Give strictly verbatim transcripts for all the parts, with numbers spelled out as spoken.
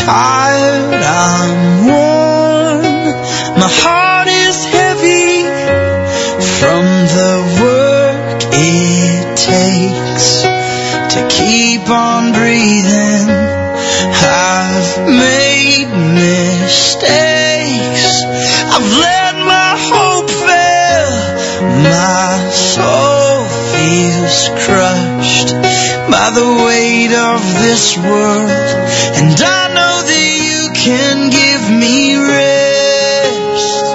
tired, I'm worn. My heart is heavy from the work it takes to keep on breathing. I've made mistakes. I've let my hope fail. My soul feels crushed by the weight of this world, and I know that you can give me rest.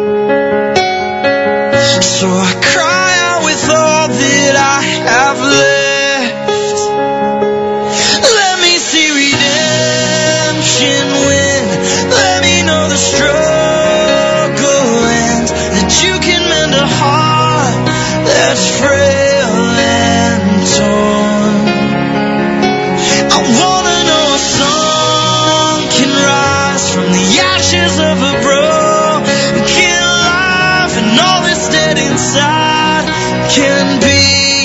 So I cry out with all that I have left. Let me see redemption win. Let me know the struggle ends, that you can mend a heart that's frail and torn. I wanna know a song can rise from the ashes of a broken life, and all that's dead inside can be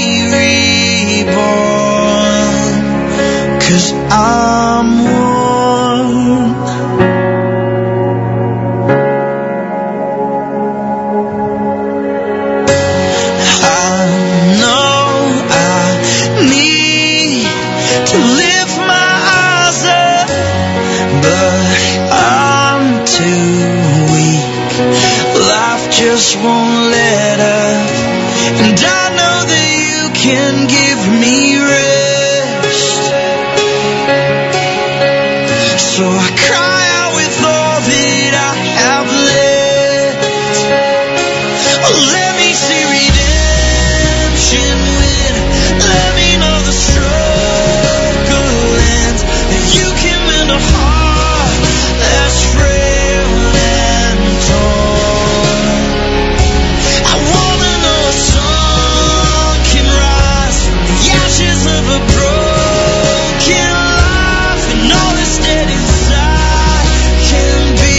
reborn. 'Cause I'm one. I know I need to lift my eyes up, but I'm too weak. Life just won't let up, and I know that you can give me rest. So I cry out with all that I have left. Oh, let me see redemption win. Let me know the struggle ends, that you can mend a heart that's frail and torn. I wanna know a song can rise from the ashes of a broken life, and all that's dead inside can be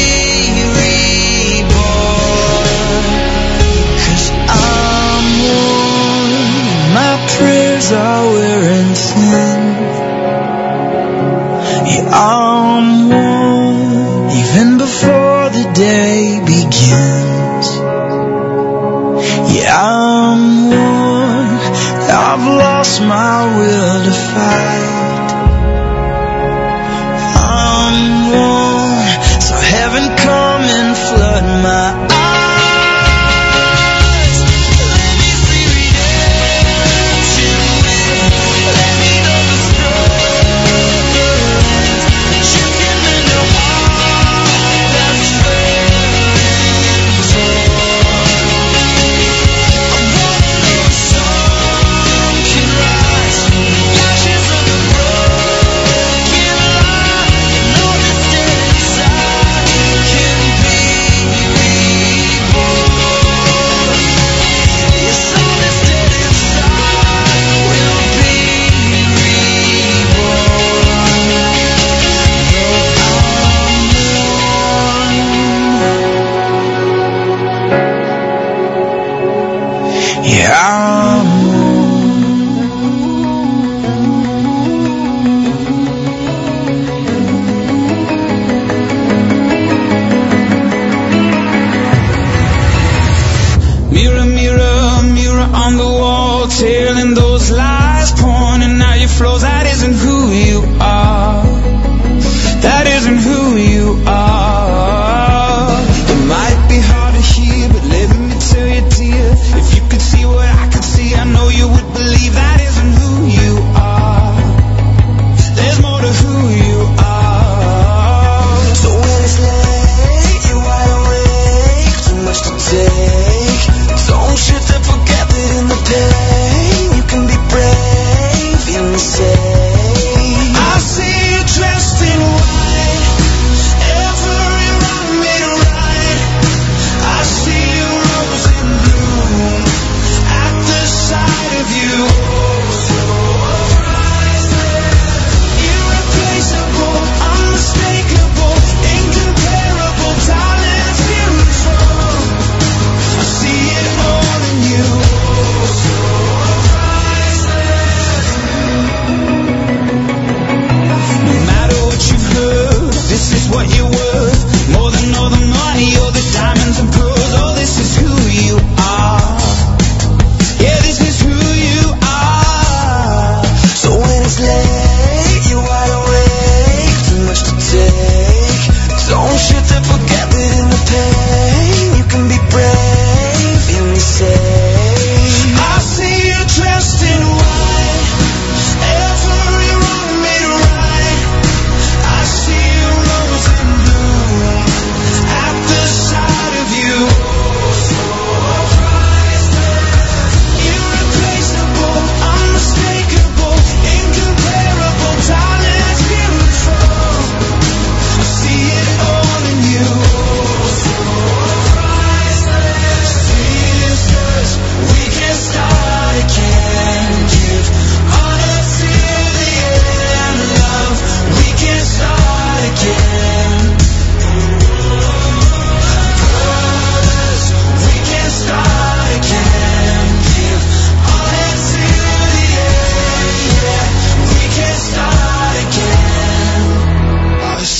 reborn. 'Cause I'm one. My prayers are wearing thin. Yeah, I'm one. Even before the day begins. Yeah, I'm one. I've lost my will to fight. I'm one. So heaven come and flood my eyes. Let me see redemption win. Let me know the struggle ends, that you can mend a heart that's frail and torn. I wanna know a song can rise from the ashes of a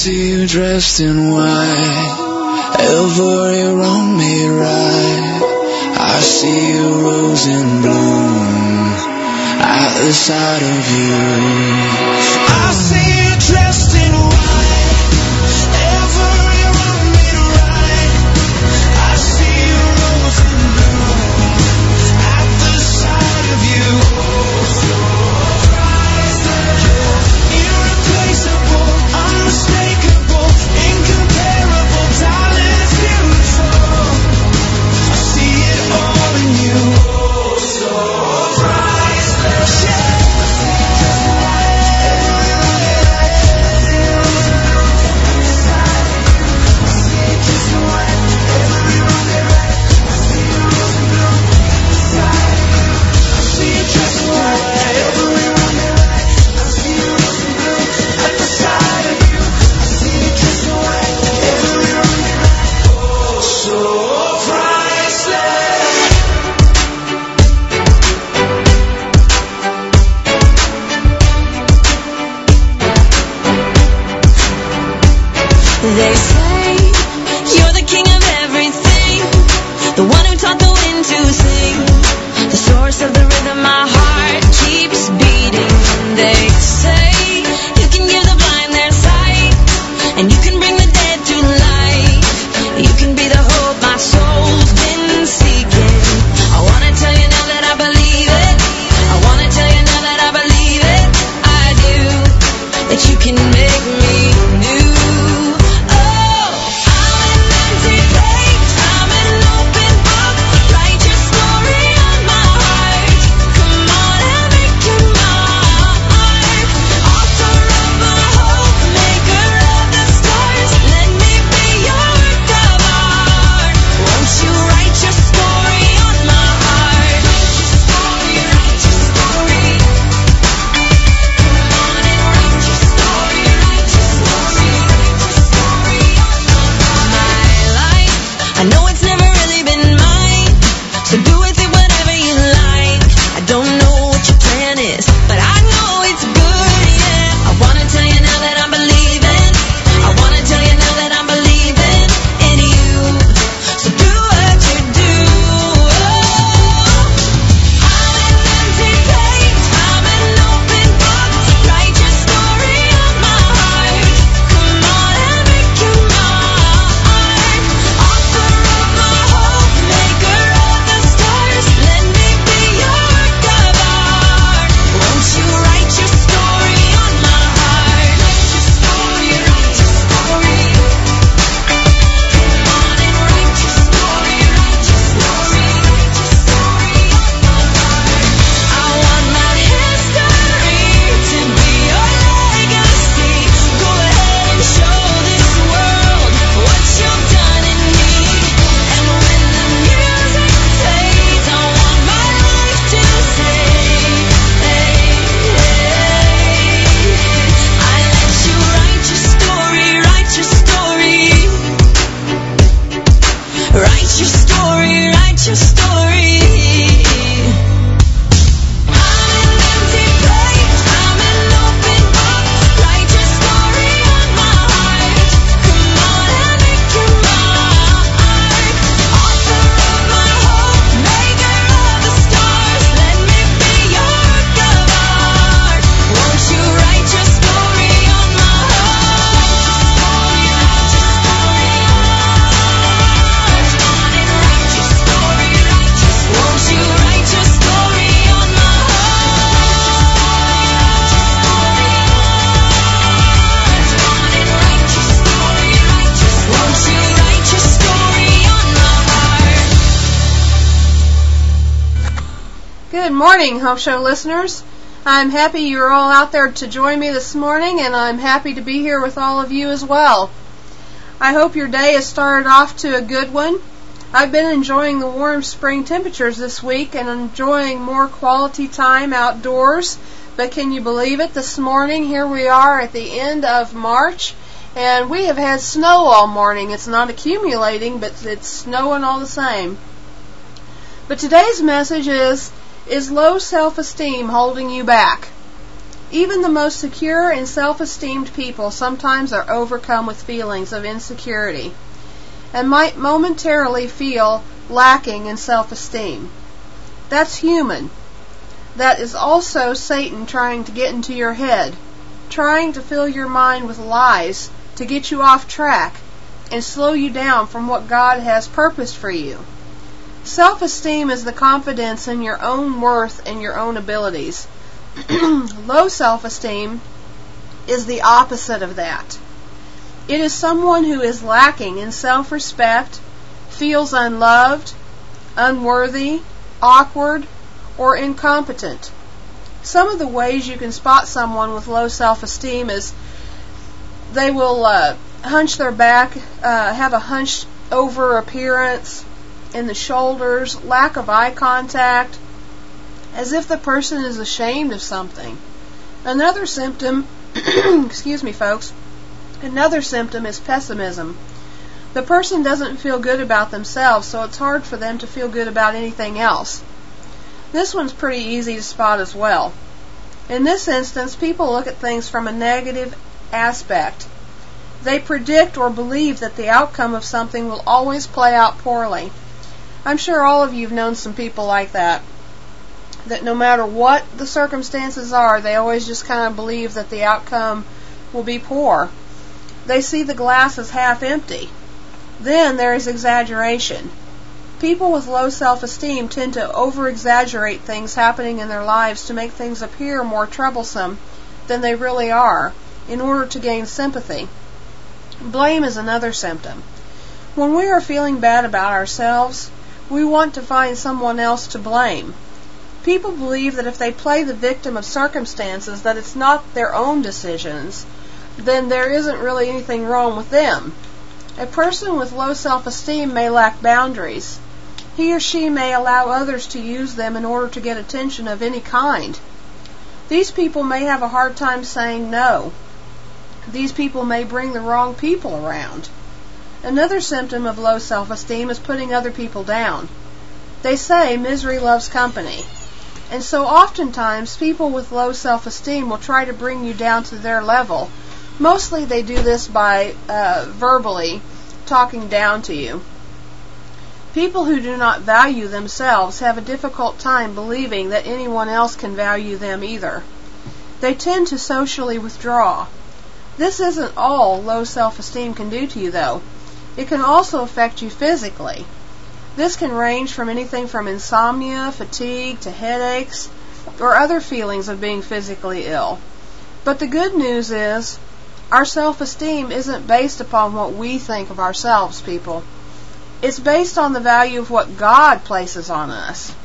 see you dressed in white, every wrong made right. I see a rose in bloom at the side of you. I see you dressed in white, every wrong made right. I see a rose in bloom at the side of you. So priceless, irreplaceable, unmistakable, incomparable, talent, beautiful. I see it all in you. So priceless, yeah. They say you're the king of everything, the one who taught the wind to sing, the source of the rhythm my heart keeps beating. They say you can give the blind their sight, and you can bring the dead to life. You can be the hope my soul's been seeking. I wanna tell you now that I believe it. I wanna tell you now that I believe it. I do, that you can make me new. Good morning, Hope Show listeners. I'm happy you're all out there to join me this morning, and I'm happy to be here with all of you as well. I hope your day has started off to a good one. I've been enjoying the warm spring temperatures this week and enjoying more quality time outdoors. But can you believe it? This morning, here we are at the end of March, and we have had snow all morning. It's not accumulating, but it's snowing all the same. But today's message is, is low self-esteem holding you back? Even the most secure and self-esteemed people sometimes are overcome with feelings of insecurity and might momentarily feel lacking in self-esteem. That's human. That is also Satan trying to get into your head, trying to fill your mind with lies to get you off track and slow you down from what God has purposed for you. Self-esteem is the confidence in your own worth and your own abilities. Low self-esteem is the opposite of that. It is someone who is lacking in self-respect, feels unloved, unworthy, awkward, or incompetent. Some of the ways you can spot someone with low self-esteem is they will uh, hunch their back, uh, have a hunched over appearance in the shoulders, lack of eye contact, as if the person is ashamed of something. Another symptom, excuse me folks, another symptom is pessimism. The person doesn't feel good about themselves, so it's hard for them to feel good about anything else. This one's pretty easy to spot as well. In this instance, people look at things from a negative aspect. They predict or believe that the outcome of something will always play out poorly. I'm sure all of you have known some people like that. That no matter what the circumstances are, they always just kind of believe that the outcome will be poor. They see the glass as half empty. Then there is exaggeration. People with low self-esteem tend to over-exaggerate things happening in their lives to make things appear more troublesome than they really are, in order to gain sympathy. Blame is another symptom. When we are feeling bad about ourselves, we want to find someone else to blame. People believe that if they play the victim of circumstances, that it's not their own decisions, then there isn't really anything wrong with them. A person with low self-esteem may lack boundaries. He or she may allow others to use them in order to get attention of any kind. These people may have a hard time saying no. These people may bring the wrong people around. Another symptom of low self-esteem is putting other people down. They say misery loves company. And so oftentimes people with low self-esteem will try to bring you down to their level. Mostly they do this by uh, verbally talking down to you. People who do not value themselves have a difficult time believing that anyone else can value them either. They tend to socially withdraw. This isn't all low self-esteem can do to you, though. It can also affect you physically. This can range from anything from insomnia, fatigue, to headaches, or other feelings of being physically ill. But the good news is, our self-esteem isn't based upon what we think of ourselves, people. It's based on the value of what God places on us.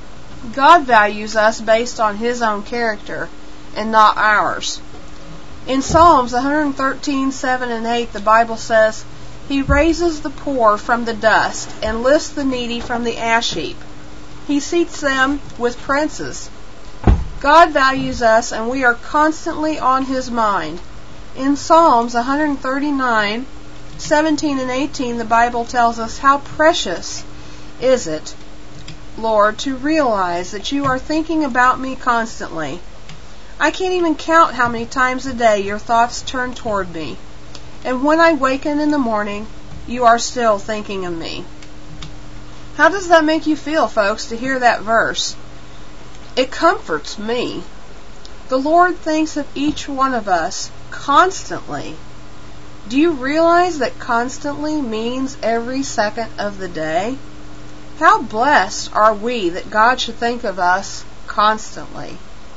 God values us based on His own character, and not ours. In Psalms one thirteen, seven and eight, the Bible says, He raises the poor from the dust and lifts the needy from the ash heap. He seats them with princes. God values us, and we are constantly on His mind. In Psalms one thirty-nine, seventeen and eighteen, the Bible tells us, how precious is it, Lord, to realize that you are thinking about me constantly. I can't even count how many times a day your thoughts turn toward me. And when I waken in the morning, you are still thinking of me. How does that make you feel, folks, to hear that verse? It comforts me. The Lord thinks of each one of us constantly. Do you realize that constantly means every second of the day? How blessed are we that God should think of us constantly.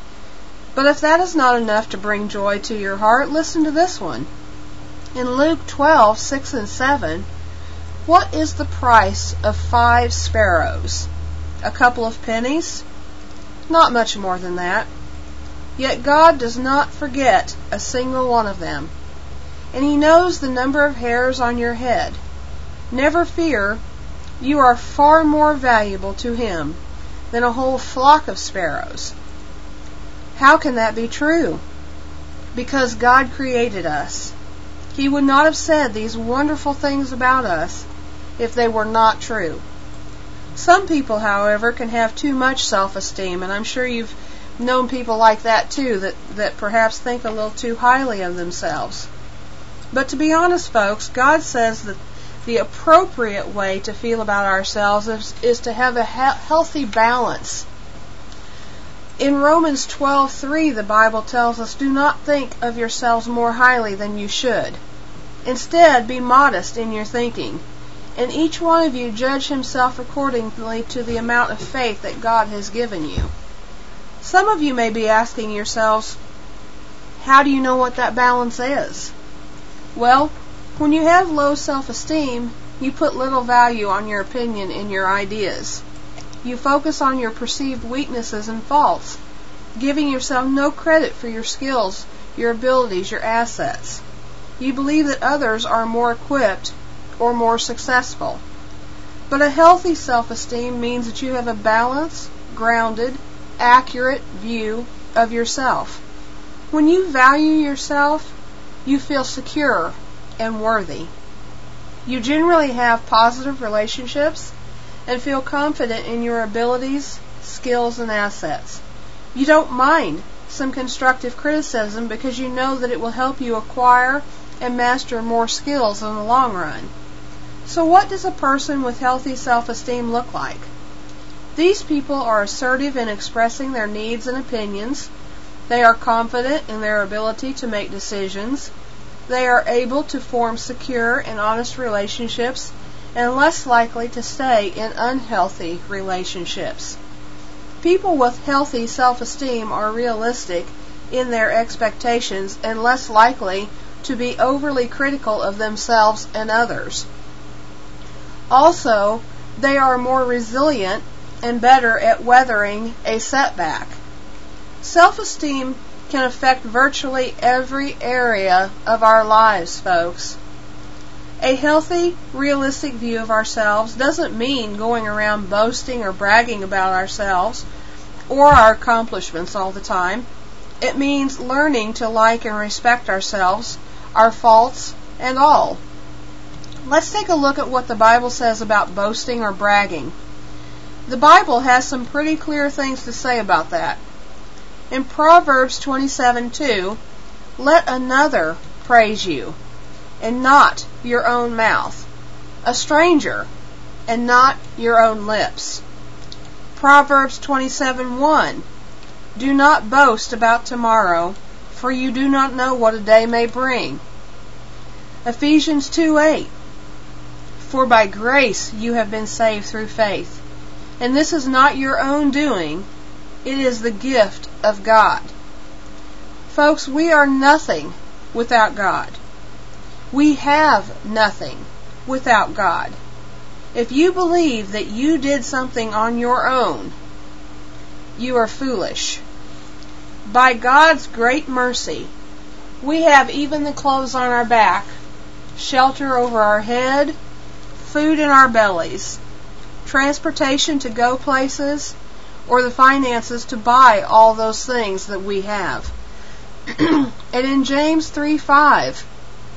But if that is not enough to bring joy to your heart, listen to this one. In Luke twelve, six and seven, what is the price of five sparrows? A couple of pennies? Not much more than that. Yet God does not forget a single one of them. And He knows the number of hairs on your head. Never fear, you are far more valuable to Him than a whole flock of sparrows. How can that be true? Because God created us. He would not have said these wonderful things about us if they were not true. Some people, however, can have too much self-esteem, and I'm sure you've known people like that too, that, that perhaps think a little too highly of themselves. But to be honest, folks, God says that the appropriate way to feel about ourselves is, is to have a he- healthy balance. In Romans twelve three, the Bible tells us, "Do not think of yourselves more highly than you should. Instead, be modest in your thinking, and each one of you judge himself accordingly to the amount of faith that God has given you." Some of you may be asking yourselves, how do you know what that balance is? Well, when you have low self-esteem, you put little value on your opinion and your ideas. You focus on your perceived weaknesses and faults, giving yourself no credit for your skills, your abilities, your assets. You believe that others are more equipped or more successful. But a healthy self-esteem means that you have a balanced, grounded, accurate view of yourself. When you value yourself, you feel secure and worthy. You generally have positive relationships and feel confident in your abilities, skills, and assets. You don't mind some constructive criticism because you know that it will help you acquire and master more skills in the long run. So what does a person with healthy self-esteem look like? These people are assertive in expressing their needs and opinions. They are confident in their ability to make decisions. They are able to form secure and honest relationships and less likely to stay in unhealthy relationships. People with healthy self-esteem are realistic in their expectations and less likely to be overly critical of themselves and others. Also, they are more resilient and better at weathering a setback. Self-esteem can affect virtually every area of our lives, folks. A healthy, realistic view of ourselves doesn't mean going around boasting or bragging about ourselves or our accomplishments all the time. It means learning to like and respect ourselves, our faults, and all. Let's take a look at what the Bible says about boasting or bragging. The Bible has some pretty clear things to say about that. In Proverbs twenty-seven two, "Let another praise you, and not your own mouth, a stranger, and not your own lips." Proverbs twenty-seven one, "Do not boast about tomorrow, for you do not know what a day may bring." Ephesians two eight, "For by grace you have been saved through faith, and this is not your own doing, it is the gift of God." Folks, we are nothing without God. We have nothing without God. If you believe that you did something on your own, you are foolish. By God's great mercy, we have even the clothes on our back, shelter over our head, food in our bellies, transportation to go places, or the finances to buy all those things that we have. And in James three five,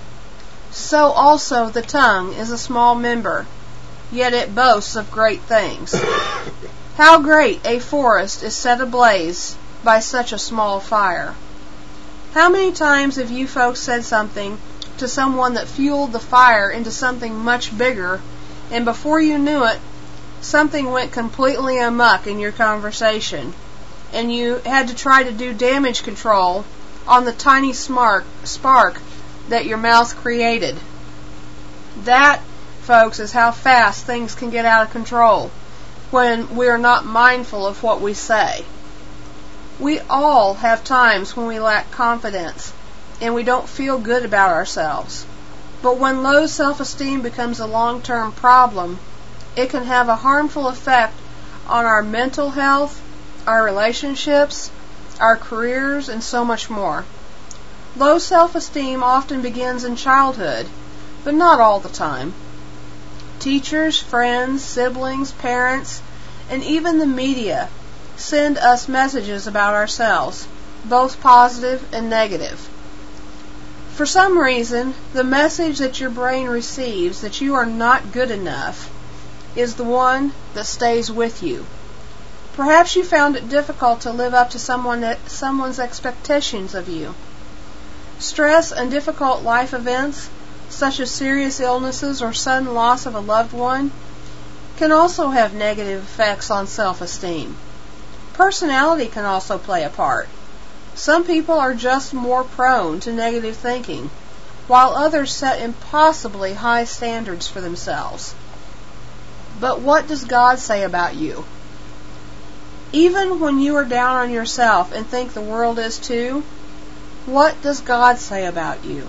"So also the tongue is a small member, yet it boasts of great things. How great a forest is set ablaze by such a small fire." How many times have you folks said something to someone that fueled the fire into something much bigger, and before you knew it, something went completely amok in your conversation, and you had to try to do damage control on the tiny smart spark that your mouth created? That, folks, is how fast things can get out of control when we are not mindful of what we say. We all have times when we lack confidence and we don't feel good about ourselves. But when low self-esteem becomes a long-term problem, it can have a harmful effect on our mental health, our relationships, our careers, and so much more. Low self-esteem often begins in childhood, but not all the time. Teachers, friends, siblings, parents, and even the media send us messages about ourselves, both positive and negative. For some reason, the message that your brain receives that you are not good enough is the one that stays with you. Perhaps you found it difficult to live up to someone someone's expectations of you. Stress and difficult life events, such as serious illnesses or sudden loss of a loved one, can also have negative effects on self-esteem. Personality can also play a part. Some people are just more prone to negative thinking, while others set impossibly high standards for themselves. But what does God say about you? Even when you are down on yourself and think the world is too, what does God say about you?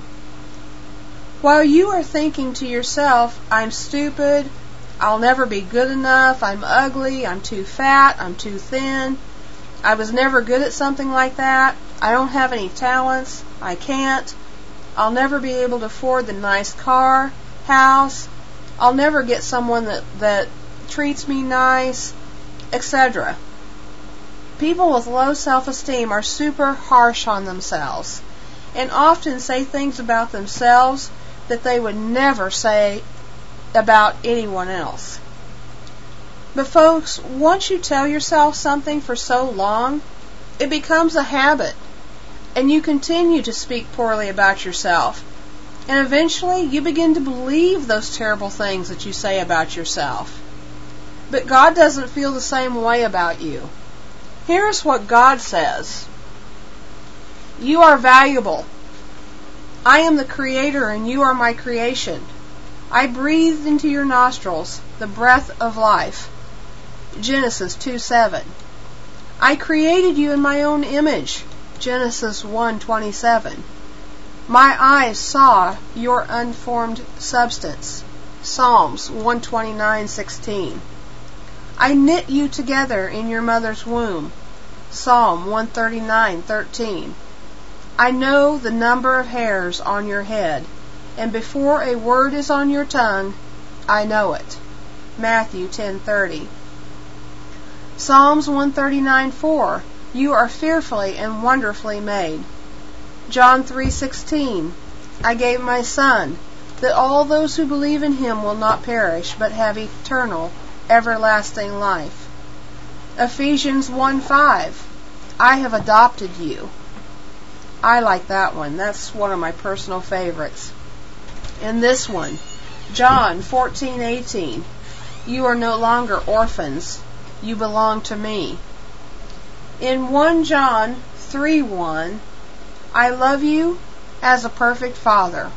While you are thinking to yourself, I'm stupid, I'll never be good enough, I'm ugly, I'm too fat, I'm too thin, I was never good at something like that, I don't have any talents, I can't, I'll never be able to afford the nice car, house, I'll never get someone that, that treats me nice, et cetera. People with low self-esteem are super harsh on themselves and often say things about themselves that they would never say about anyone else. But folks, once you tell yourself something for so long, it becomes a habit, and you continue to speak poorly about yourself, and eventually you begin to believe those terrible things that you say about yourself. But God doesn't feel the same way about you. Here's what God says. You are valuable. I am the Creator and you are my creation. I breathed into your nostrils the breath of life. Genesis two seven. I created you in my own image. Genesis one twenty-seven. My eyes saw your unformed substance. Psalms one twenty-nine sixteen. I knit you together in your mother's womb. Psalm one thirty-nine thirteen. I know the number of hairs on your head, and before a word is on your tongue, I know it. Matthew ten thirty. Psalms one thirty-nine four. You are fearfully and wonderfully made. John three sixteen. I gave my Son, that all those who believe in him will not perish, but have eternal, everlasting life. Ephesians one five. I have adopted you. I like that one. That's one of my personal favorites. And this one, John fourteen eighteen. You are no longer orphans. You belong to me. In First John three one, I love you as a perfect Father.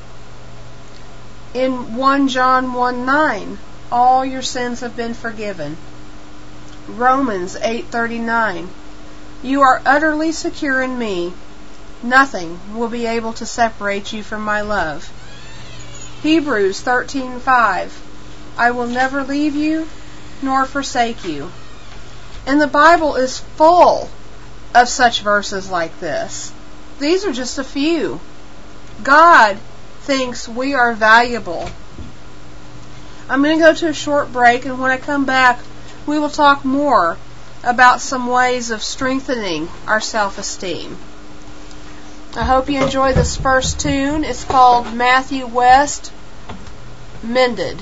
In First John one nine, all your sins have been forgiven. Romans eight thirty-nine, you are utterly secure in me. Nothing will be able to separate you from my love. Hebrews thirteen five, I will never leave you nor forsake you. And the Bible is full of such verses like this. These are just a few. God thinks we are valuable. I'm going to go to a short break, and when I come back, we will talk more about some ways of strengthening our self-esteem. I hope you enjoy this first tune. It's called Matthew West, Mended.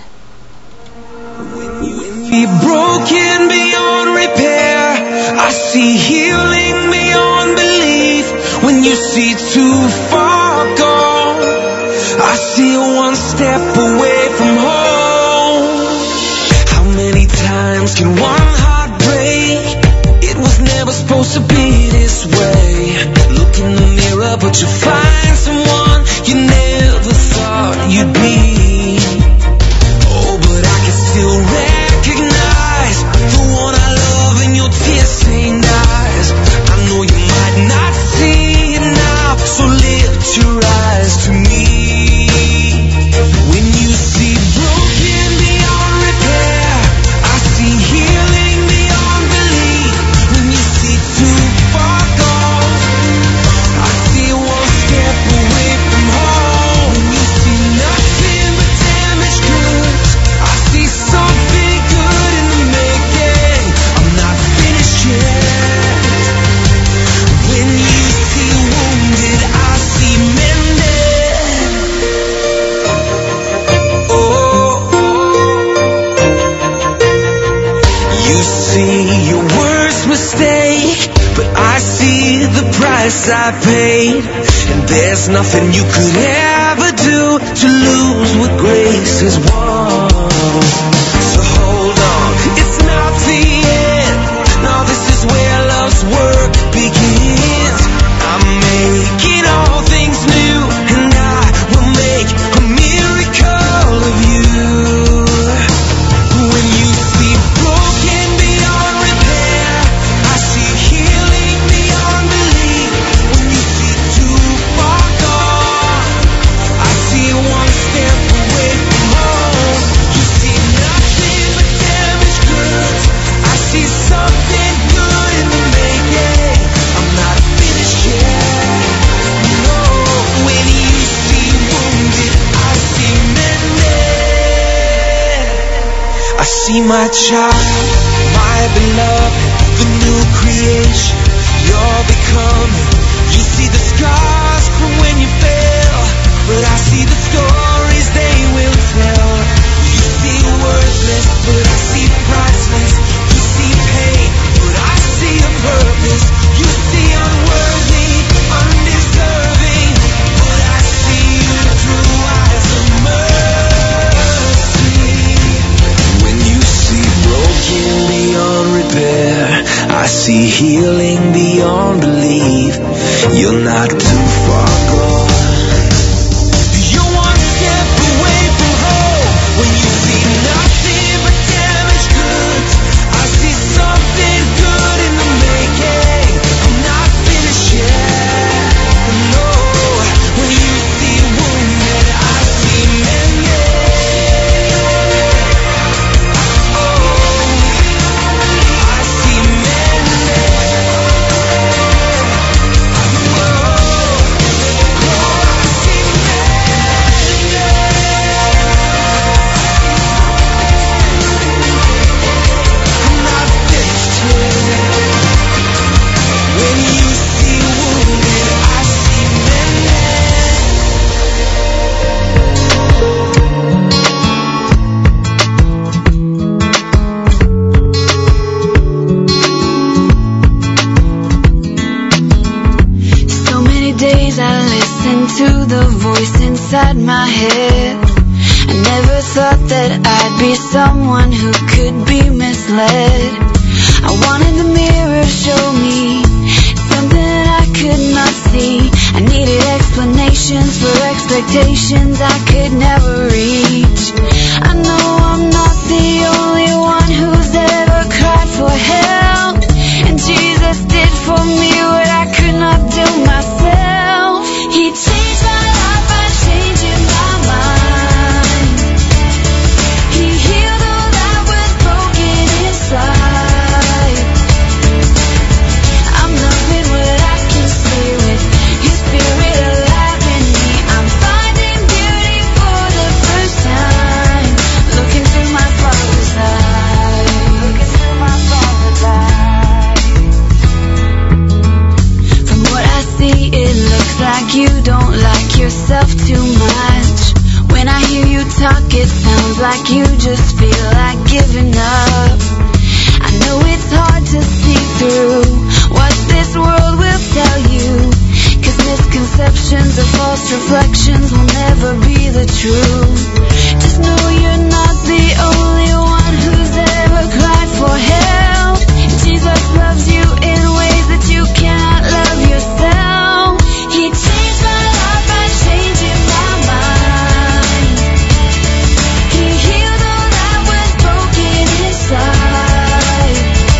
Be broken beyond repair. I see healing beyond belief. When you see too far gone, I see one step away from home. How many times can one heart break? It was never supposed to be this way. Look in the mirror, but you find someone you never thought you'd be. Oh, but I can still recognize the one I love in your tear-stained eyes. I know you might not see it now, so lift your eyes. price I paid, and there's nothing you could ever do to lose what grace has won. So hold on, it's not the end. No, this is where love's work begins. I'm making all things new, and I will make a miracle of you. When you see broken beyond repair, I see healing beyond belief. When you see too far gone, I see one step away from home. You see nothing but damaged goods. I see something good in the making. I'm not finished yet. No, when you see wounded, I see mended. I see my child, my beloved, the new creation you're becoming. You see the scars from when you fell, but I see the stories they will tell. You see worthless, but I see priceless. You see pain, but I see a purpose. You see unworthy, undeserving, but I see you through eyes of mercy. When you see broken beyond repair, I see healing beyond belief. You're not too far gone. You're one step away from home. When you see nothing but damaged goods, I see something good in the making. I'm not finished yet. No, when you see wounded, I see mended. Oh, I see mended. Oh, I see I'm not finished yet. When you see wounded, I see mended. So many days I listened to the voice inside my head. I never thought that I'd be someone who could be misled. I wanted the mirror to show me something I could not see. I needed explanations for expectations I could never reach. I know I'm not the only one who's ever cried for help, and Jesus did for me what I could not do myself. He changed my life by changing my mind. He healed all that was broken inside. I'm loving what I can see with His Spirit. Like you don't like yourself too much. When I hear you talk, it sounds like you just feel like giving up. I know it's hard to see through what this world will tell you, 'cause misconceptions or false reflections will never be the truth. Just know you're not the only one who's ever cried for help. Jesus loves you in ways that you cannot love yourself. He changed my life by changing my mind. He healed all that was broken inside.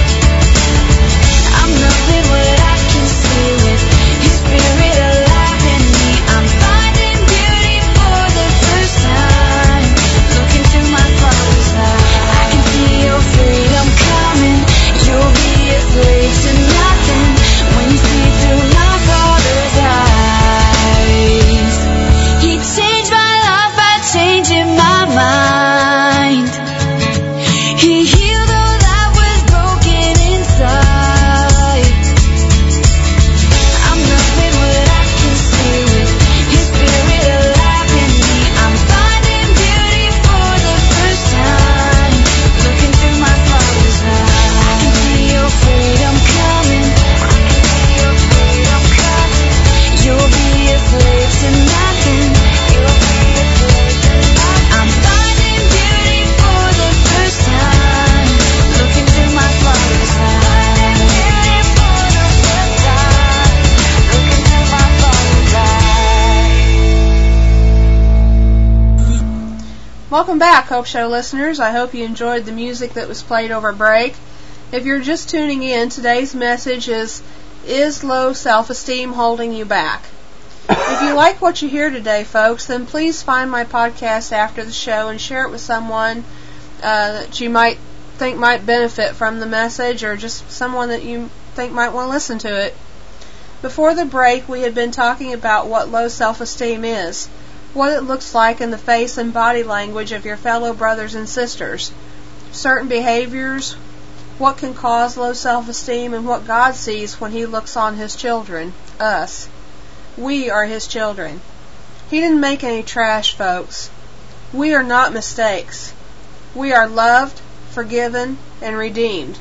I'm loving what I can see with His Spirit alive in me. I'm finding beauty for the first time. Welcome back, Hope Show listeners. I hope you enjoyed the music that was played over break. If you're just tuning in, today's message is, Is Low Self-Esteem Holding You Back? If you like what you hear today, folks, then please find my podcast after the show and share it with someone uh, that you might think might benefit from the message, or just someone that you think might want to listen to it. Before the break, we had been talking about what low self-esteem is, what it looks like in the face and body language of your fellow brothers and sisters, certain behaviors, what can cause low self-esteem, and what God sees when He looks on His children, us. We are His children. He didn't make any trash, folks. We are not mistakes. We are loved, forgiven, and redeemed.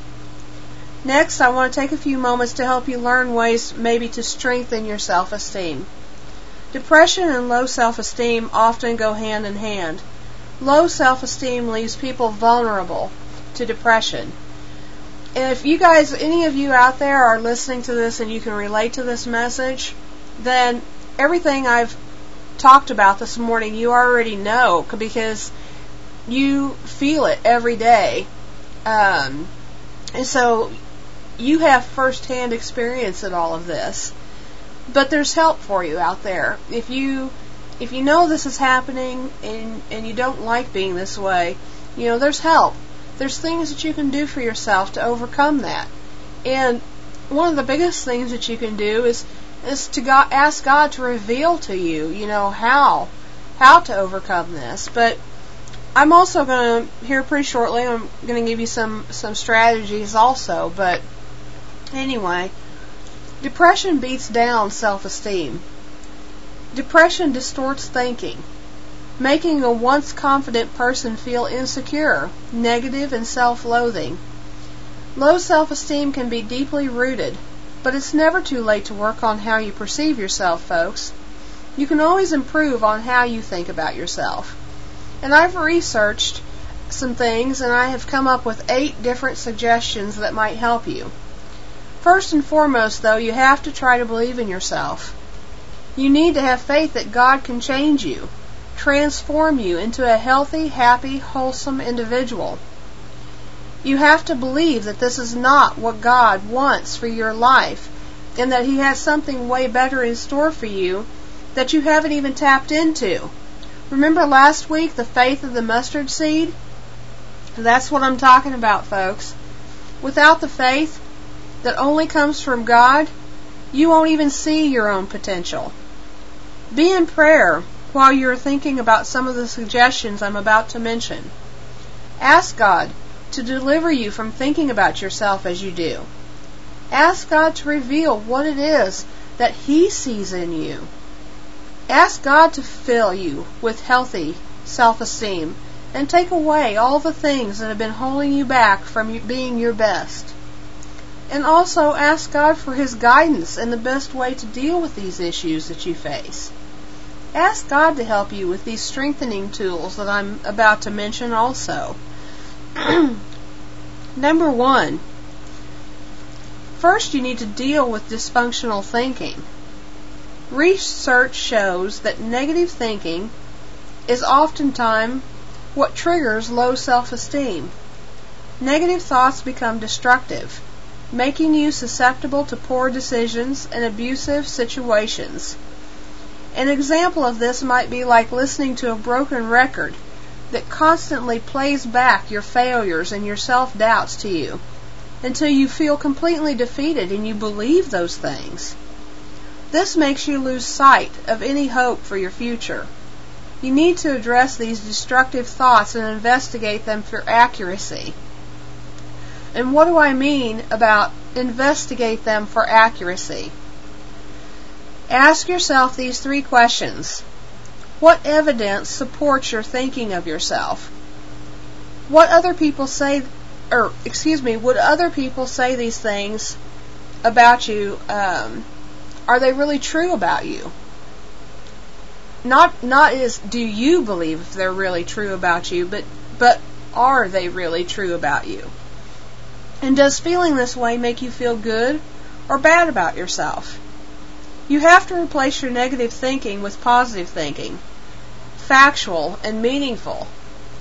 Next, I want to take a few moments to help you learn ways maybe to strengthen your self-esteem. Depression and low self-esteem often go hand in hand. Low self-esteem leaves people vulnerable to depression. And if you guys, any of you out there are listening to this and you can relate to this message, then everything I've talked about this morning you already know, because you feel it every day. Um, and so you have first-hand experience in all of this. But there's help for you out there. If you if you know this is happening and, and you don't like being this way, you know, there's help. There's things that you can do for yourself to overcome that. And one of the biggest things that you can do is is to God, ask God to reveal to you, you know, how how to overcome this. But I'm also going to, here pretty shortly, I'm going to give you some, some strategies also. But anyway, depression beats down self-esteem. Depression distorts thinking, making a once confident person feel insecure, negative, and self-loathing. Low self-esteem can be deeply rooted, but it's never too late to work on how you perceive yourself, folks. You can always improve on how you think about yourself. And I've researched some things, and I have come up with eight different suggestions that might help you. First and foremost, though, you have to try to believe in yourself. You need to have faith that God can change you, transform you into a healthy, happy, wholesome individual. You have to believe that this is not what God wants for your life, and that He has something way better in store for you that you haven't even tapped into. Remember last week, the faith of the mustard seed? That's what I'm talking about, folks. Without the faith that only comes from God, you won't even see your own potential. Be in prayer while you're thinking about some of the suggestions I'm about to mention. Ask God to deliver you from thinking about yourself as you do. Ask God to reveal what it is that He sees in you. Ask God to fill you with healthy self-esteem and take away all the things that have been holding you back from being your best. And also ask God for His guidance and the best way to deal with these issues that you face. Ask God to help you with these strengthening tools that I'm about to mention also. Number one, first you need to deal with dysfunctional thinking. Research shows that negative thinking is oftentimes what triggers low self-esteem. Negative thoughts become destructive, making you susceptible to poor decisions and abusive situations. An example of this might be like listening to a broken record that constantly plays back your failures and your self-doubts to you until you feel completely defeated and you believe those things. This makes you lose sight of any hope for your future. You need to address these destructive thoughts and investigate them for accuracy. And what do I mean about investigate them for accuracy? Ask yourself these three questions. What evidence supports your thinking of yourself? What other people say, or excuse me, would other people say these things about you? Um, are they really true about you? Not not is do you believe they're really true about you, but but are they really true about you? And does feeling this way make you feel good or bad about yourself? You have to replace your negative thinking with positive thinking, factual and meaningful.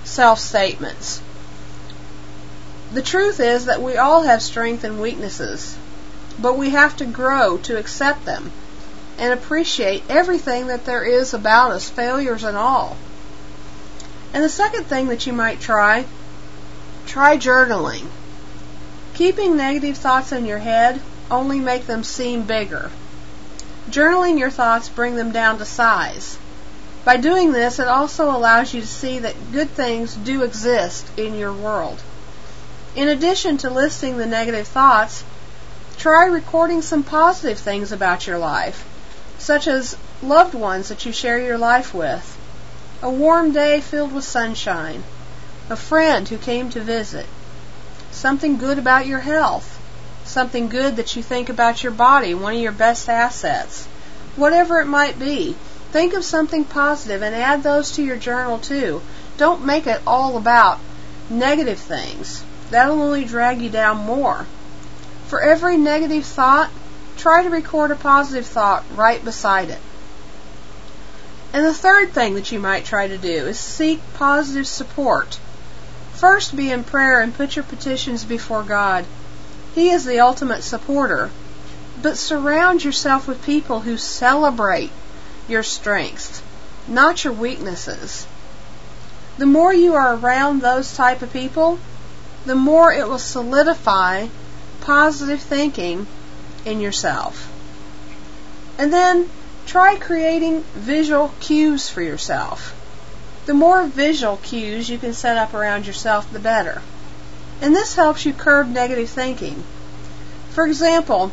self-statements. The truth is that we all have strengths and weaknesses, but we have to grow to accept them and appreciate everything that there is about us, failures and all. And the second thing that you might try, try journaling. Keeping negative thoughts in your head only make them seem bigger. Journaling your thoughts bring them down to size. By doing this, it also allows you to see that good things do exist in your world. In addition to listing the negative thoughts, try recording some positive things about your life, such as loved ones that you share your life with, a warm day filled with sunshine, a friend who came to visit, something good about your health, something good that you think about your body, one of your best assets, whatever it might be. Think of something positive and add those to your journal too. Don't make it all about negative things. That'll only drag you down more. For every negative thought, try to record a positive thought right beside it. And the third thing that you might try to do is seek positive support. First, be in prayer and put your petitions before God. He is the ultimate supporter. But surround yourself with people who celebrate your strengths, not your weaknesses. The more you are around those type of people, the more it will solidify positive thinking in yourself. And then try creating visual cues for yourself. The more visual cues you can set up around yourself, the better. And this helps you curb negative thinking. For example,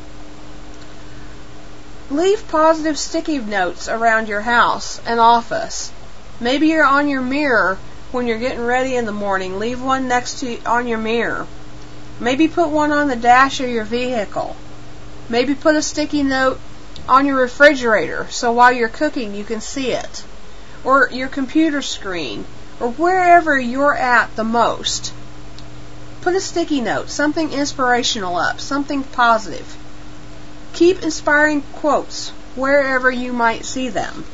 leave positive sticky notes around your house and office. Maybe you're on your mirror when you're getting ready in the morning. Leave one next to on your mirror. Maybe put one on the dash of your vehicle. Maybe put a sticky note on your refrigerator so while you're cooking you can see it. Or your computer screen. Or wherever you're at the most. Put a sticky note, something inspirational up, something positive. Keep inspiring quotes wherever you might see them.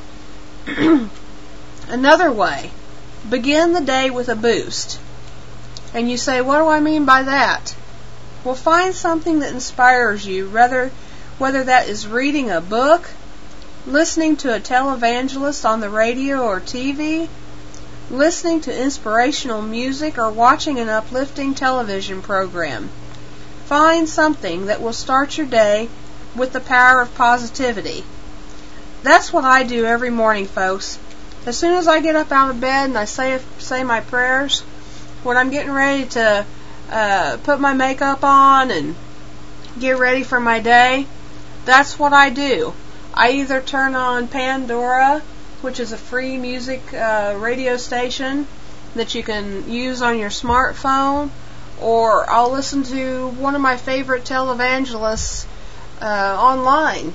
Another way, begin the day with a boost. And you say, what do I mean by that? Well, find something that inspires you, whether, whether that is reading a book, listening to a televangelist on the radio or T V, listening to inspirational music, or watching an uplifting television program. Find something that will start your day with the power of positivity. That's what I do every morning, folks. As soon as I get up out of bed and I say say my prayers, when I'm getting ready to uh, put my makeup on and get ready for my day, that's what I do. I either turn on Pandora, which is a free music uh, radio station that you can use on your smartphone, or I'll listen to one of my favorite televangelists uh, online.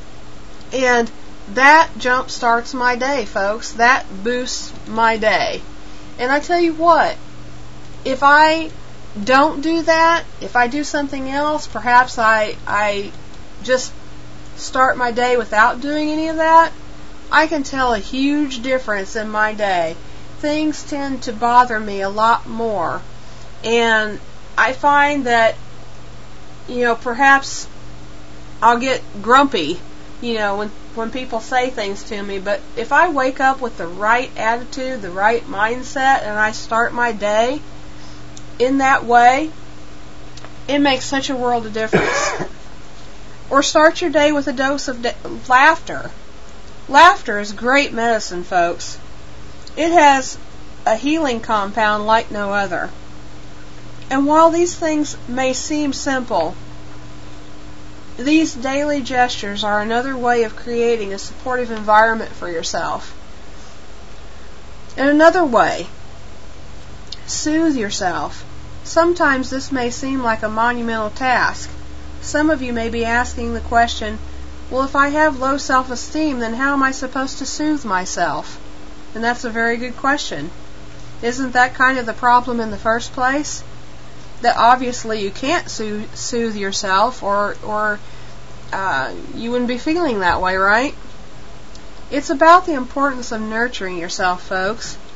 And that jump starts my day, folks. That boosts my day. And I tell you what, if I don't do that, if I do something else, perhaps I I just start my day without doing any of that, I can tell a huge difference in my day. Things tend to bother me a lot more. And I find that, you know, perhaps I'll get grumpy, you know, when when people say things to me, but if I wake up with the right attitude, the right mindset, and I start my day in that way, it makes such a world of difference. Or start your day with a dose of de- laughter. Laughter is great medicine, folks. It has a healing compound like no other. And while these things may seem simple, these daily gestures are another way of creating a supportive environment for yourself. And another way, soothe yourself. Sometimes this may seem like a monumental task. Some of you may be asking the question, well, if I have low self-esteem, then how am I supposed to soothe myself? And that's a very good question. Isn't that kind of the problem in the first place? That obviously you can't soo- soothe yourself, or or uh, you wouldn't be feeling that way, right? It's about the importance of nurturing yourself, folks.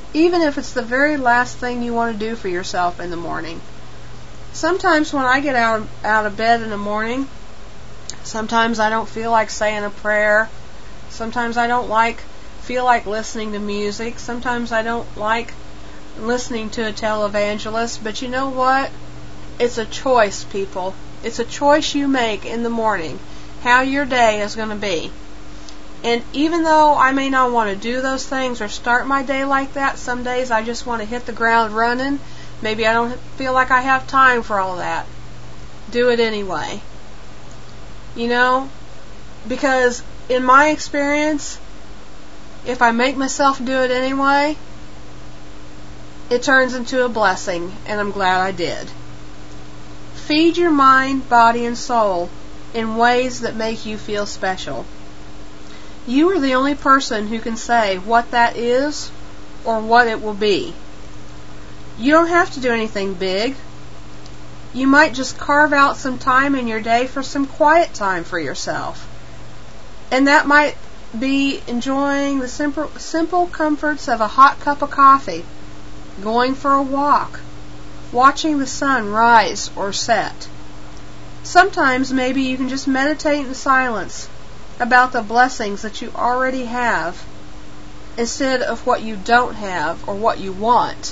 even if it's the very last thing you want to do for yourself in the morning. Sometimes when I get out, out of bed in the morning, sometimes I don't feel like saying a prayer. Sometimes I don't like feel like listening to music. Sometimes I don't like listening to a televangelist. But you know what? It's a choice, people. It's a choice you make in the morning, how your day is going to be. And even though I may not want to do those things or start my day like that, some days I just want to hit the ground running. Maybe I don't feel like I have time for all that. Do it anyway. You know? Because in my experience, if I make myself do it anyway, it turns into a blessing, and I'm glad I did. Feed your mind, body, and soul in ways that make you feel special. You are the only person who can say what that is or what it will be. You don't have to do anything big. You might just carve out some time in your day for some quiet time for yourself. And that might be enjoying the simple, simple comforts of a hot cup of coffee, going for a walk, watching the sun rise or set. Sometimes maybe you can just meditate in silence about the blessings that you already have instead of what you don't have or what you want.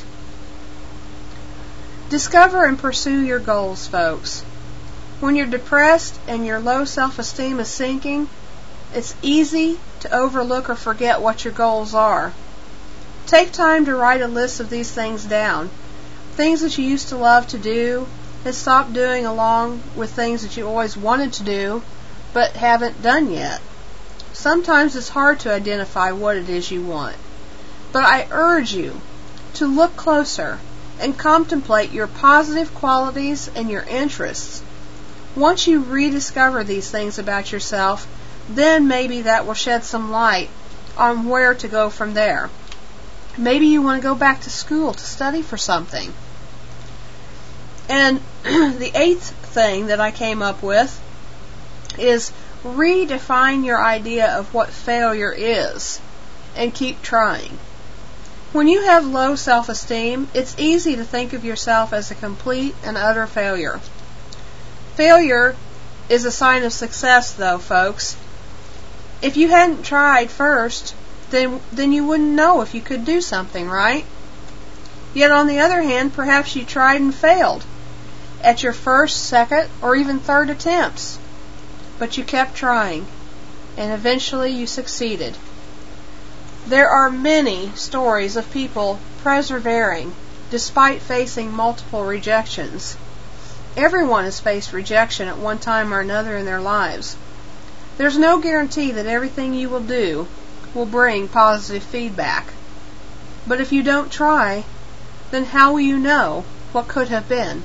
Discover and pursue your goals, folks. When you're depressed and your low self-esteem is sinking, it's easy to overlook or forget what your goals are. Take time to write a list of these things down. Things that you used to love to do and stop doing, along with things that you always wanted to do but haven't done yet. Sometimes it's hard to identify what it is you want. But I urge you to look closer and contemplate your positive qualities and your interests. Once you rediscover these things about yourself, then maybe that will shed some light on where to go from there. Maybe you want to go back to school to study for something. And the eighth thing that I came up with is redefine your idea of what failure is and keep trying. When you have low self-esteem, it's easy to think of yourself as a complete and utter failure. Failure is a sign of success, though, folks. If you hadn't tried first, then then you wouldn't know if you could do something, right? Yet on the other hand, perhaps you tried and failed at your first, second, or even third attempts. But you kept trying, and eventually you succeeded. There are many stories of people persevering despite facing multiple rejections. Everyone has faced rejection at one time or another in their lives. There's no guarantee that everything you will do will bring positive feedback. But if you don't try, then how will you know what could have been?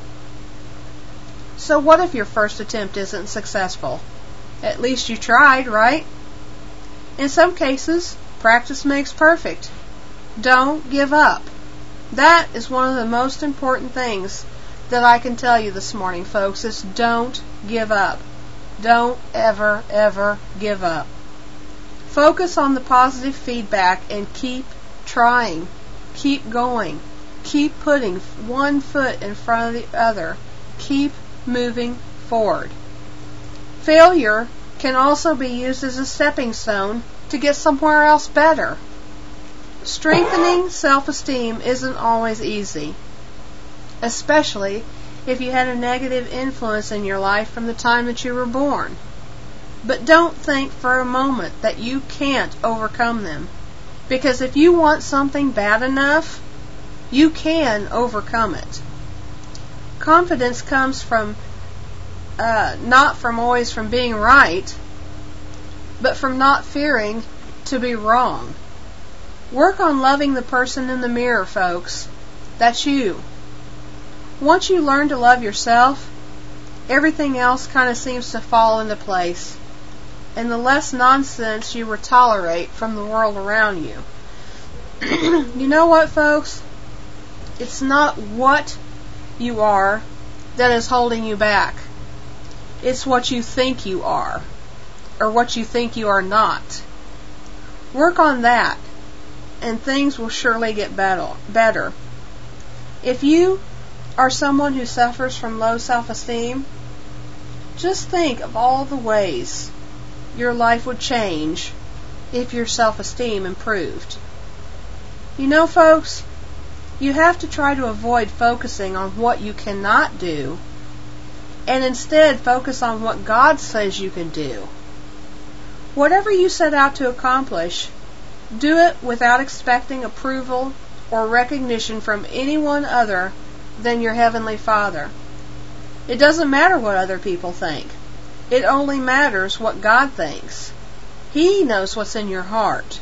So what if your first attempt isn't successful? At least you tried, right? In some cases, practice makes perfect. Don't give up. That is one of the most important things that I can tell you this morning, folks, is don't give up. Don't ever, ever give up. Focus on the positive feedback and keep trying. Keep going. Keep putting one foot in front of the other. Keep moving forward. Failure can also be used as a stepping stone to get somewhere else better. Strengthening self-esteem isn't always easy, especially if you had a negative influence in your life from the time that you were born. But don't think for a moment that you can't overcome them, because if you want something bad enough, you can overcome it. Confidence comes from uh, not from always from being right, but from not fearing to be wrong. Work on loving the person in the mirror, folks. That's you. Once you learn to love yourself, everything else kind of seems to fall into place, and the less nonsense you will tolerate from the world around you. You know what, folks? It's not what you are that is holding you back. It's what you think you are, or what you think you are not. Work on that. and things will surely get better. If you are someone who suffers from low self-esteem, just think of all the ways your life would change if your self-esteem improved. You know, folks, you have to try to avoid focusing on what you cannot do and instead focus on what God says you can do. Whatever you set out to accomplish, do it without expecting approval or recognition from anyone other than your Heavenly Father. It doesn't matter what other people think. It only matters what God thinks. He knows what's in your heart.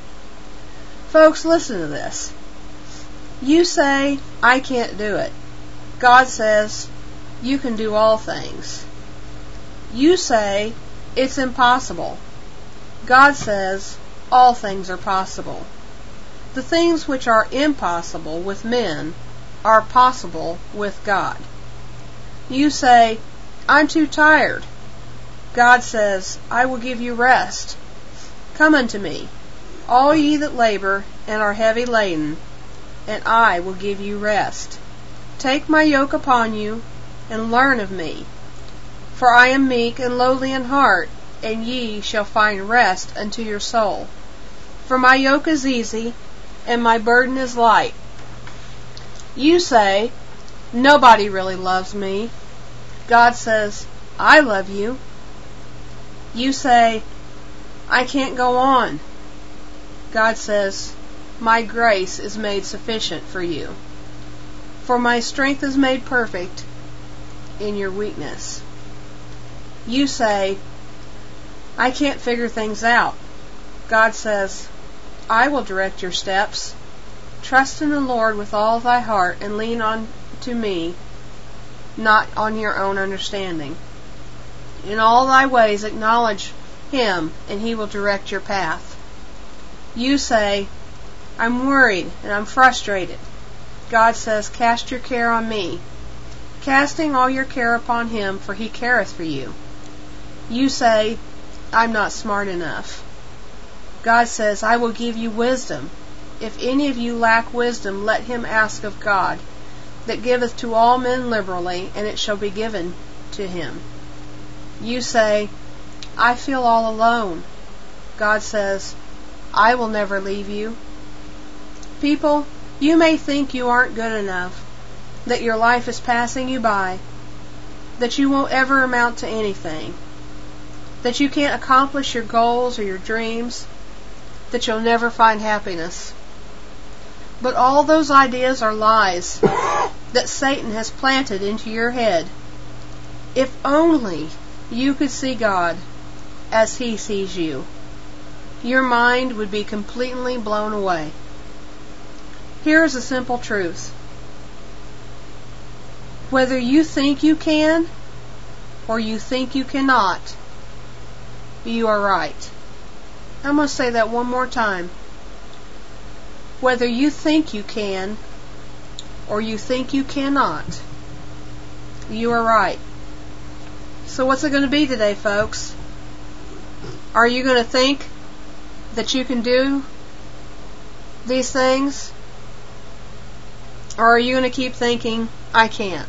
Folks, listen to this. You say, I can't do it. God says, you can do all things. You say, it's impossible. God says, all things are possible. The things which are impossible with men are possible with God. You say, I'm too tired. God says, I will give you rest. Come unto me, all ye that labor and are heavy laden, and I will give you rest. Take my yoke upon you, and learn of me. For I am meek and lowly in heart, and ye shall find rest unto your soul. For my yoke is easy, and my burden is light. You say, nobody really loves me. God says, I love you. You say, I can't go on. God says, my grace is made sufficient for you. For my strength is made perfect in your weakness. You say, I can't figure things out. God says, I will direct your steps. Trust in the Lord with all thy heart and lean on to me, not on your own understanding. In all thy ways acknowledge him, and he will direct your path. You say, I'm worried and I'm frustrated. God says, cast your care on me. Casting all your care upon him, for he careth for you. You say, I'm not smart enough. God says, I will give you wisdom. If any of you lack wisdom, let him ask of God, that giveth to all men liberally, and it shall be given to him. You say, I feel all alone. God says, I will never leave you. People, you may think you aren't good enough, that your life is passing you by, that you won't ever amount to anything, that you can't accomplish your goals or your dreams, that you'll never find happiness. But all those ideas are lies that Satan has planted into your head. If only you could see God as he sees you, your mind would be completely blown away. Here is a simple truth. Whether you think you can or you think you cannot, you are right. I'm going to say that one more time. Whether you think you can or you think you cannot, you are right. So what's it going to be today, folks? Are you going to think that you can do these things? Or are you going to keep thinking, I can't?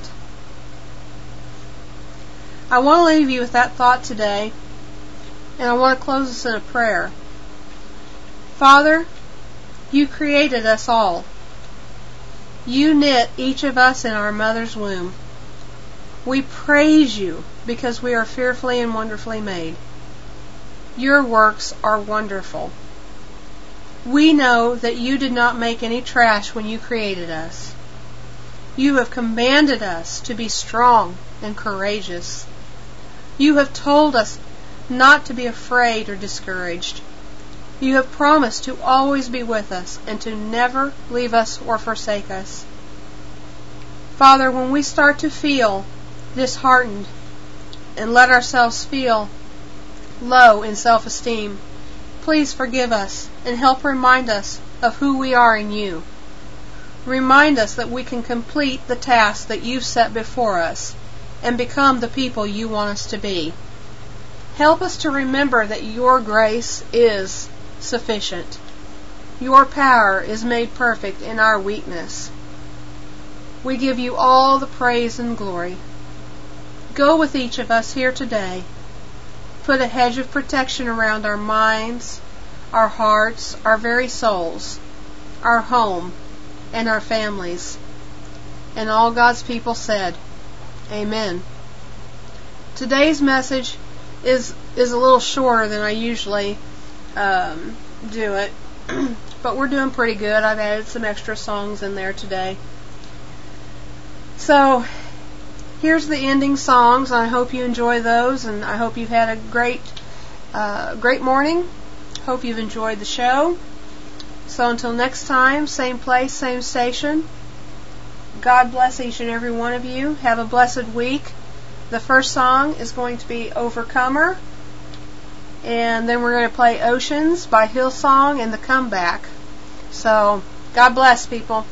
I want to leave you with that thought today, and I want to close this in a prayer. Father, you created us all. You knit each of us in our mother's womb. We praise you because we are fearfully and wonderfully made. Your works are wonderful. We know that you did not make any trash when you created us. You have commanded us to be strong and courageous. You have told us not to be afraid or discouraged. You have promised to always be with us and to never leave us or forsake us. Father, when we start to feel disheartened and let ourselves feel low in self-esteem, please forgive us and help remind us of who we are in you. Remind us that we can complete the task that you've set before us and become the people you want us to be. Help us to remember that your grace is sufficient. your power is made perfect in our weakness. We give you all the praise and glory. Go with each of us here today. Put a hedge of protection around our minds, our hearts, our very souls, our home, and our families. And all God's people said, Amen. Today's message is is a little shorter than I usually um, do it, but we're doing pretty good. I've added some extra songs in there today. So, here's the ending songs. I hope you enjoy those, and I hope you've had a great, uh, great morning. Hope you've enjoyed the show. So until next time, same place, same station. God bless each and every one of you. Have a blessed week. The first song is going to be Overcomer. And then we're going to play Oceans by Hillsong and The Comeback. So, God bless, people.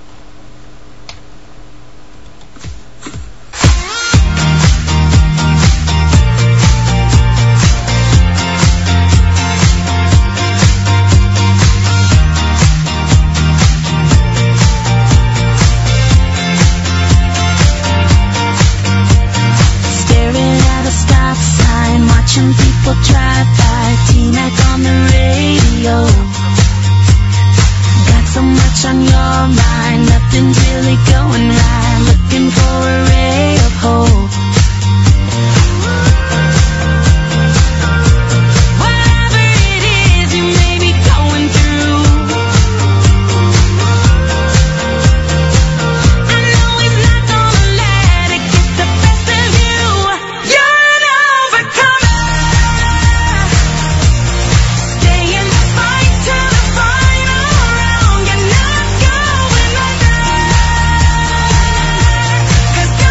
People drive by, T-Mac on the radio. Got so much on your mind, nothing's really going right. Looking for a ray of hope. Whatever it is you may be going through, I know he's not gonna let it get the best of you. You're an overcomer. Cause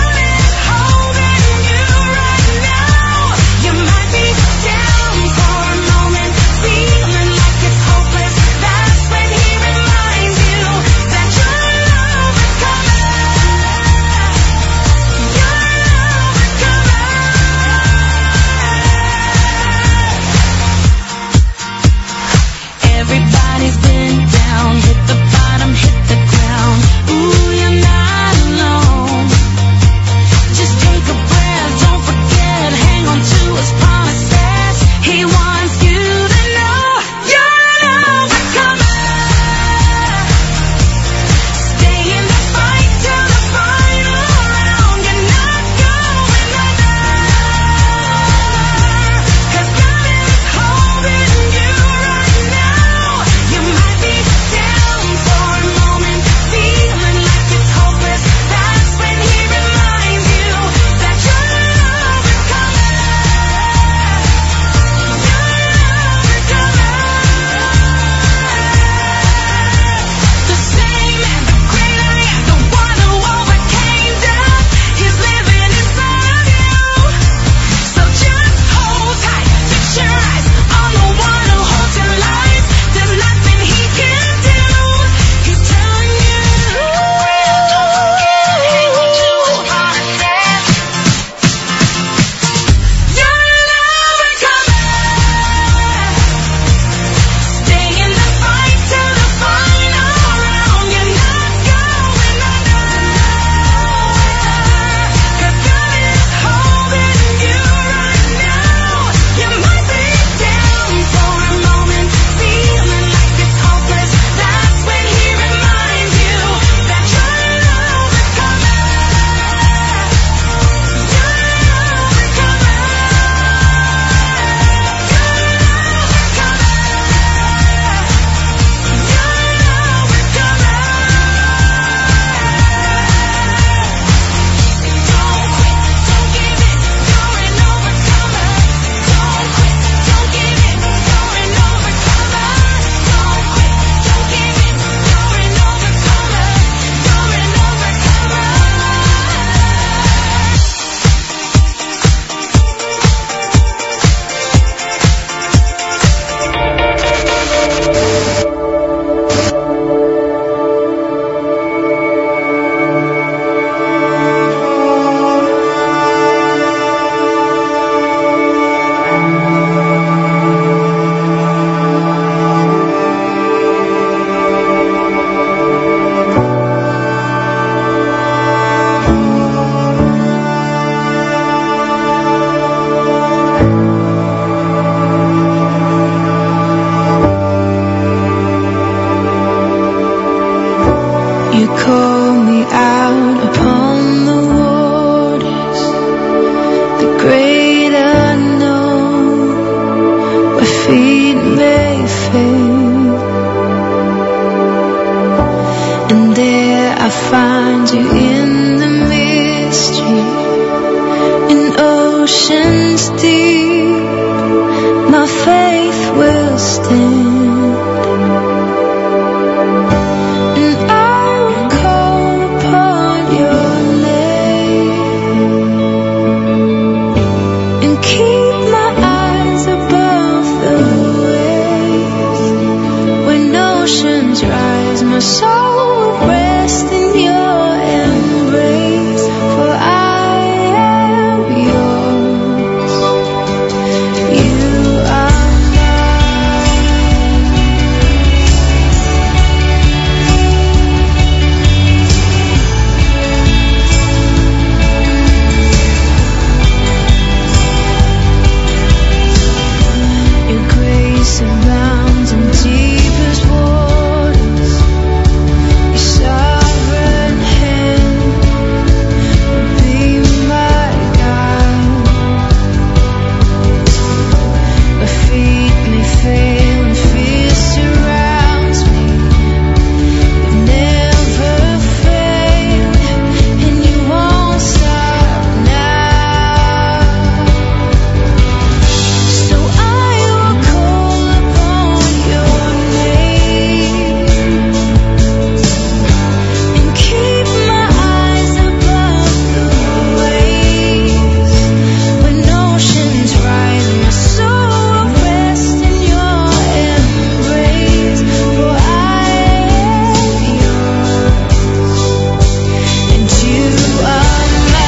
call me out upon the waters, the great unknown, where feet may fail. And there I find you in the mystery, in oceans deep, my faith will stand. My soul will rest in your embrace, for I am yours. You are mine. Your grace abounds in deepest waters. Sovereign hand will be my guide. My feet may fail and fear surrounds me. You've never failed, and you won't stop now. So I will call upon your name and keep my eyes above the waves. When oceans rise, my soul will rest in your embrace, for I am yours, and you are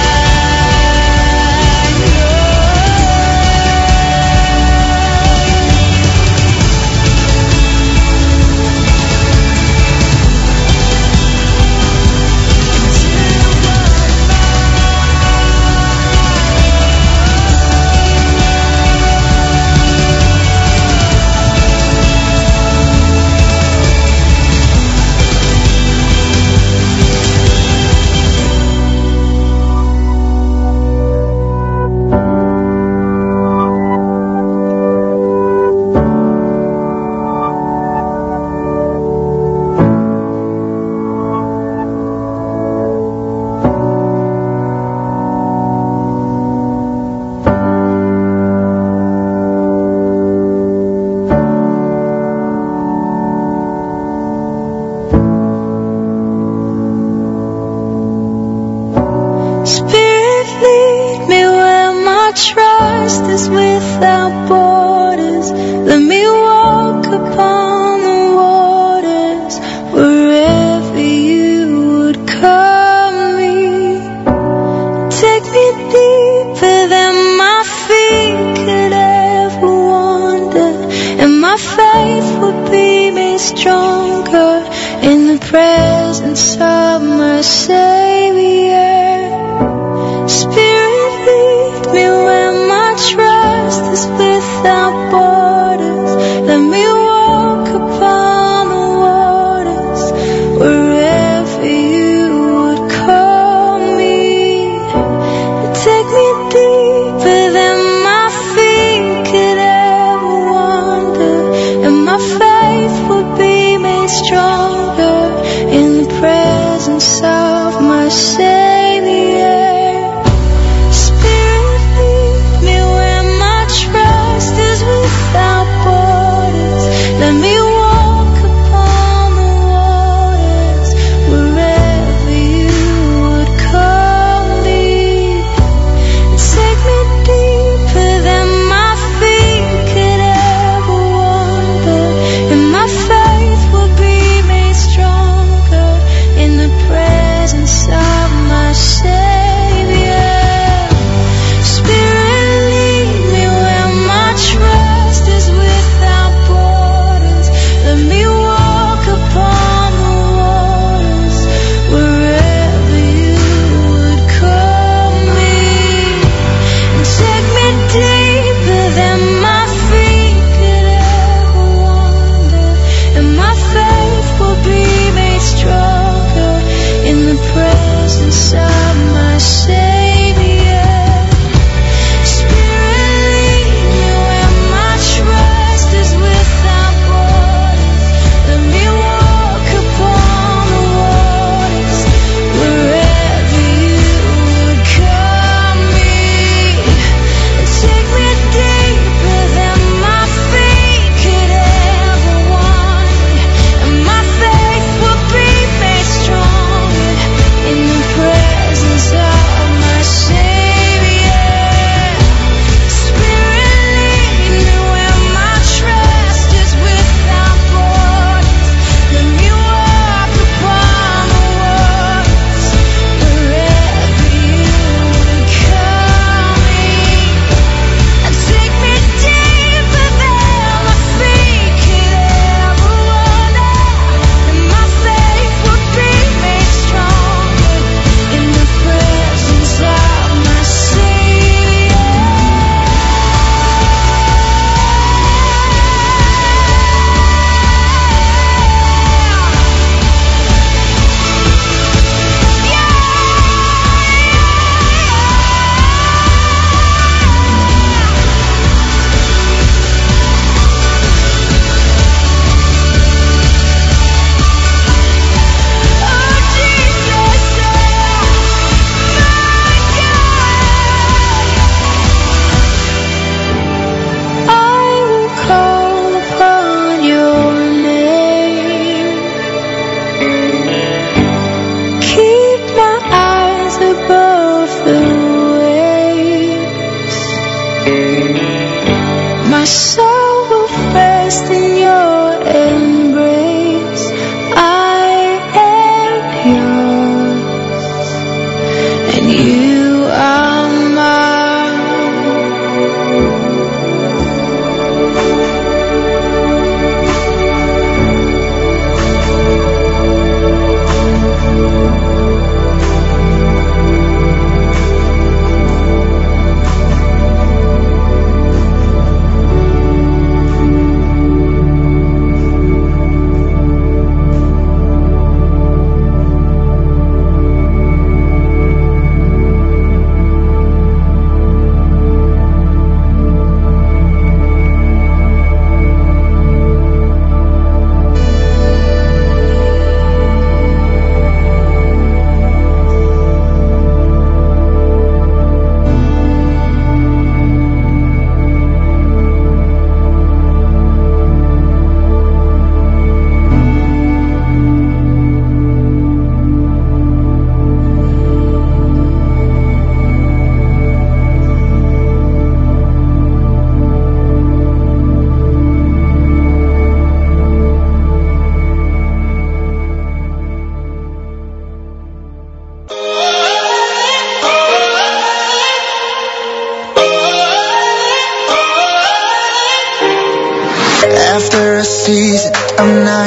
Spirit, lead me where my trust is without borders. Let me walk upon the waters wherever you would call me. Take me deeper than my feet could ever wander, and my faith would be made stronger in the presence of my Savior. Spirit, lead me where my trust is without borders. Let me walk upon the waters wherever you would call me. Take me deeper than my feet could ever wander, and my faith would be made stronger in the presence of my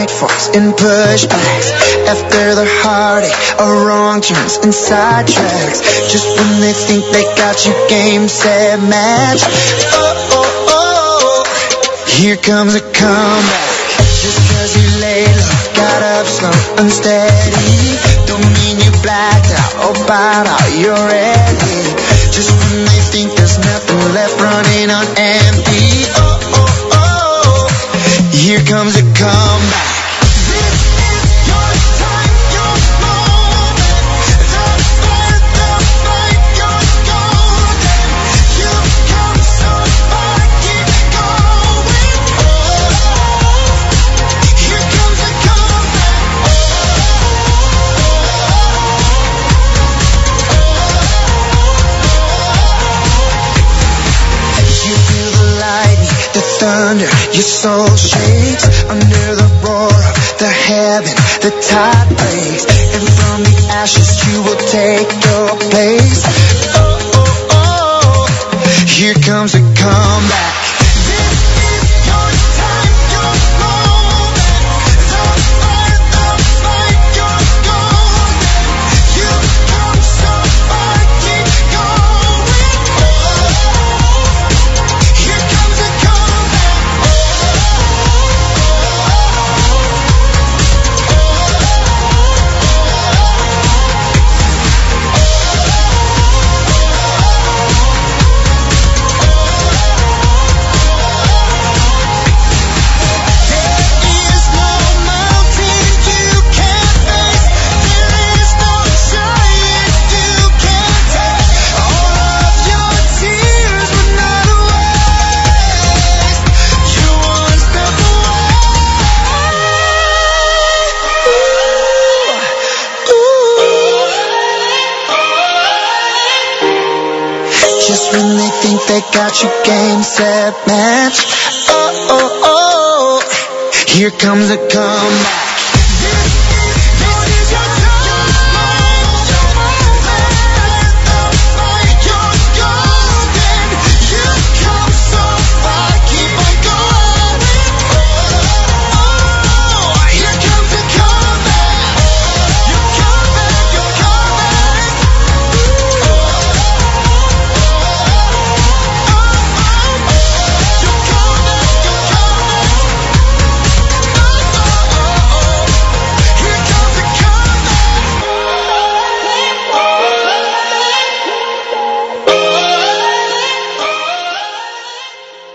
nightfalls and pushbacks. After the heartache, a wrong turns and sidetracks. Just when they think they got you, game, set, match. Oh, oh, oh, here comes a comeback. Just cause you lay low, got up slow, unsteady, don't mean you blacked out or bowed out, you're ready. Just when they think there's nothing left, running on empty. Oh, oh, oh, here comes a comeback. Thunder, your soul shakes under the roar of the heaven, the tide breaks, and from the ashes you will take your place. Oh, oh, oh, here comes a comeback. They got you, game, set, match. Oh, oh, oh, here comes a comeback.